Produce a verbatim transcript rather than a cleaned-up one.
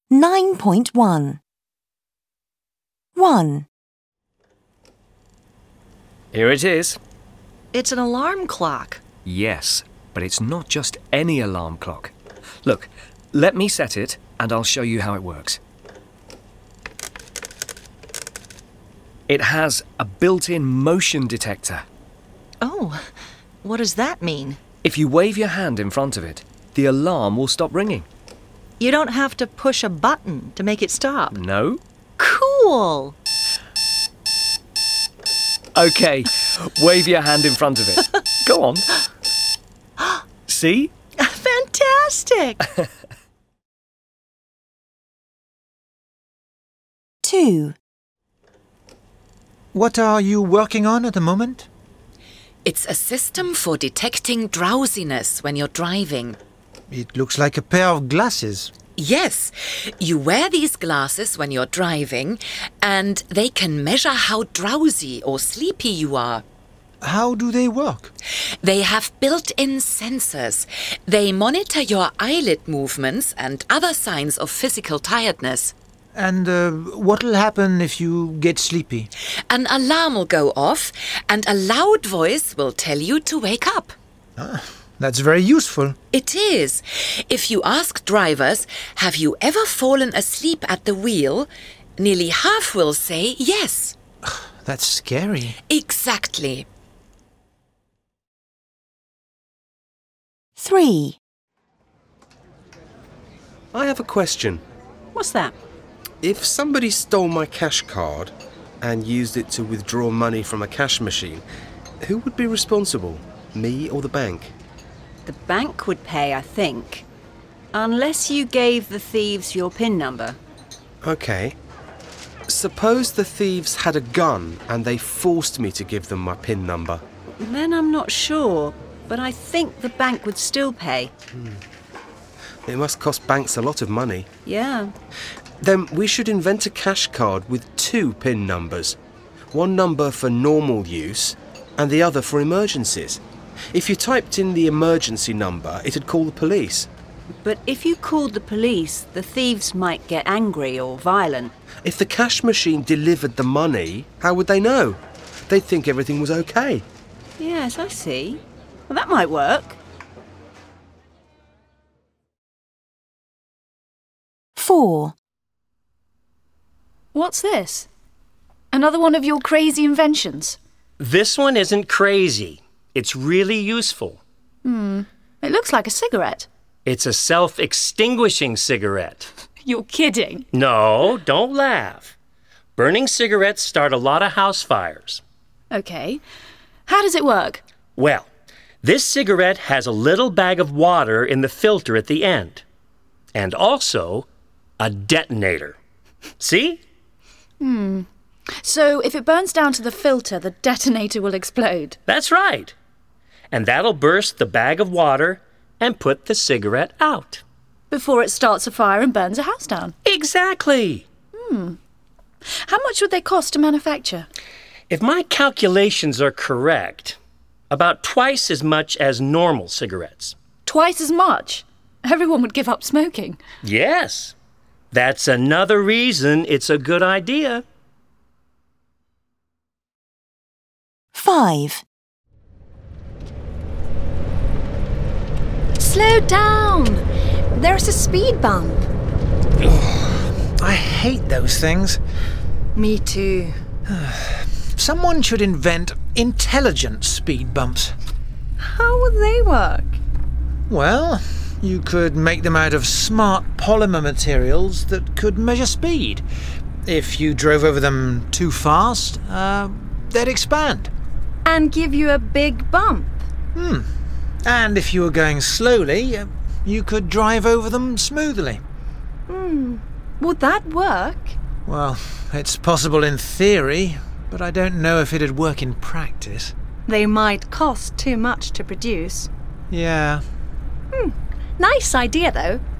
nine point one. one. Here it is. It's an alarm clock. Yes, but it's not just any alarm clock. Look, let me set it and I'll show you how it works. It has a built-in motion detector. Oh, what does that mean? If you wave your hand in front of it, the alarm will stop ringing. You don't have to push a button to make it stop. No? Cool! Okay, wave your hand in front of it. Go on. See? Fantastic! two. What are you working on at the moment? It's a system for detecting drowsiness when you're driving. It looks like a pair of glasses. Yes, you wear these glasses when you're driving, and they can measure how drowsy or sleepy you are. How do they work? They have built-in sensors. They monitor your eyelid movements and other signs of physical tiredness. And uh, what'll happen if you get sleepy? An alarm will go off, and a loud voice will tell you to wake up. Ah, that's very useful. It is. If you ask drivers, have you ever fallen asleep at the wheel? Nearly half will say yes. That's scary. Exactly. three. I have a question. What's that? If somebody stole my cash card and used it to withdraw money from a cash machine, who would be responsible? Me or the bank? The bank would pay, I think. Unless you gave the thieves your PIN number. Okay. Suppose the thieves had a gun and they forced me to give them my PIN number. Then I'm not sure, but I think the bank would still pay. Hmm. It must cost banks a lot of money. Yeah. Then we should invent a cash card with two PIN numbers. One number for normal use and the other for emergencies. If you typed in the emergency number, it'd call the police. But if you called the police, the thieves might get angry or violent. If the cash machine delivered the money, how would they know? They'd think everything was okay. Yes, I see. Well, that might work. four. What's this? Another one of your crazy inventions? This one isn't crazy. It's really useful. Hmm. It looks like a cigarette. It's a self-extinguishing cigarette. You're kidding. No, don't laugh. Burning cigarettes start a lot of house fires. Okay. How does it work? Well, this cigarette has a little bag of water in the filter at the end. And also a detonator. See? Hmm. So if it burns down to the filter, the detonator will explode? That's right. And that'll burst the bag of water and put the cigarette out. Before it starts a fire and burns a house down? Exactly. Hmm. How much would they cost to manufacture? If my calculations are correct, about twice as much as normal cigarettes. Twice as much? Everyone would give up smoking. Yes. That's another reason it's a good idea. five. Slow down! There's a speed bump. Ugh, I hate those things. Me too. Someone should invent intelligent speed bumps. How would they work? Well, you could make them out of smart polymer materials that could measure speed. If you drove over them too fast, uh, they'd expand. And give you a big bump. Hmm. And if you were going slowly, uh, you could drive over them smoothly. Hmm. Would that work? Well, it's possible in theory, but I don't know if it'd work in practice. They might cost too much to produce. Yeah. Hmm. Nice idea, though.